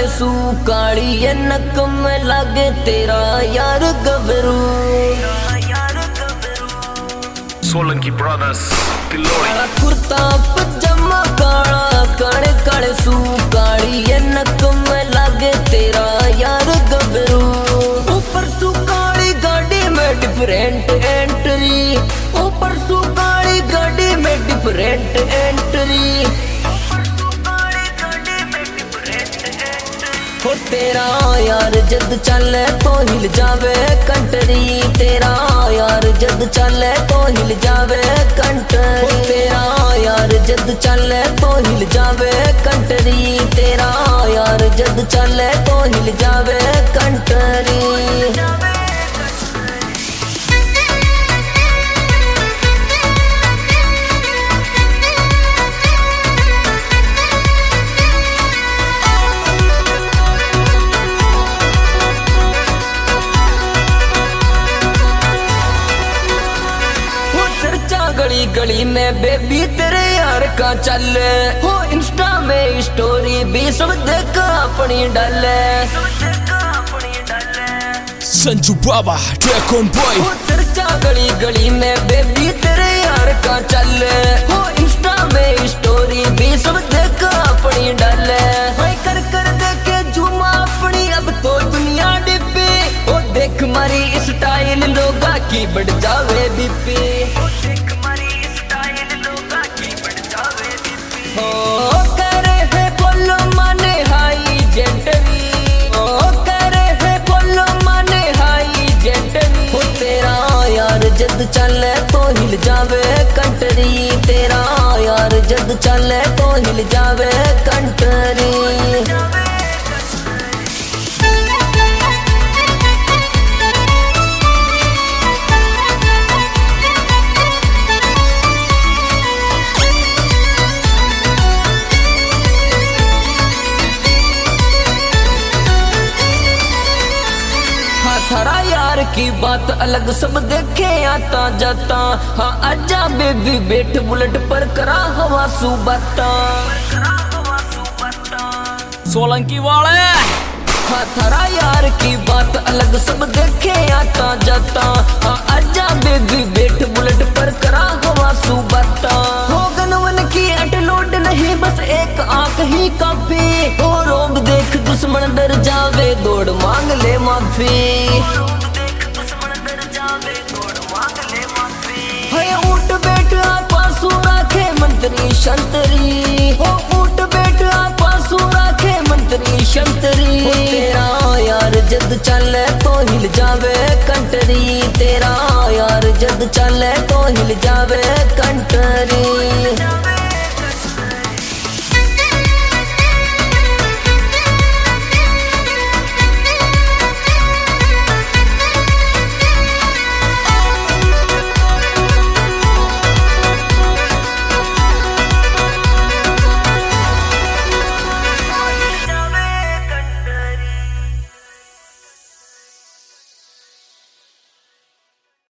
सू काली ये नक में लागे तेरा यार गबरू। Solanki Brothers, Kilori. काला कुर्ता पजामा काला काले काले सू काली ये नक में लागे तेरा यार गबरू। ऊपर सू काली गाड़ी में डिफरेंट एंट्री, ऊपर सू काली गाड़ी में डिफरेंट एंट्री। हो तेरा यार जद चले तो हिल जावे कंट्री, तेरा यार जद चले तो हिल जावे कंट्री। हो तेरा यार जद चले तो हिल जावे कंट्री, तेरा यार जद चले तो हिल जावे कंट्री। गली गली में बेबी तेरे यार का चले हो, इंस्टा में स्टोरी भी सब देख अपनी डाले। संजू बाबा ड्रैगन बॉय हो चर्चा गली गली में बेबी तेरे यार का चले हो, इंस्टा में स्टोरी भी सब देख अपनी डाले। कर कर देखे झूमा अपनी अब तो दुनिया डिब्बी, ओ देख मारी स्टाइल लोगा की बढ़ जावे बीपी। ओ करे है बोलो माने हाई जेंटरी, ओ करे है बोलो माने हाई जेंटरी। हो तेरा यार जद चले तो हिल जावे कंट्री, तेरा यार जद चले तो हिल जावे कंट्री। थारा यार की बात अलग सब देखे आता जाता। हाँ आजा बेबी बैठ बुलेट पर करा हवा सुबाता। सोलंकी वाले हाँ थारा यार की बात अलग सब देखे आता जाता। हाँ आजा बेबी बैठ बुलेट पर करा हवा सुबाता। हो गनवन की अटलोड नहीं बस एक आंख ही काफी, हो रोब देख दुश्मन डर जावे दौड़ मांग ले माफी। है ऊट बैठ पासू राखे मंत्री शंतरी, हो ऊट बैठ पासू राखे मंत्री शंतरी। हो तेरा यार जद चले तो हिल जावे कंट्री, तेरा यार जद चले तो हिल जावे कंट्री।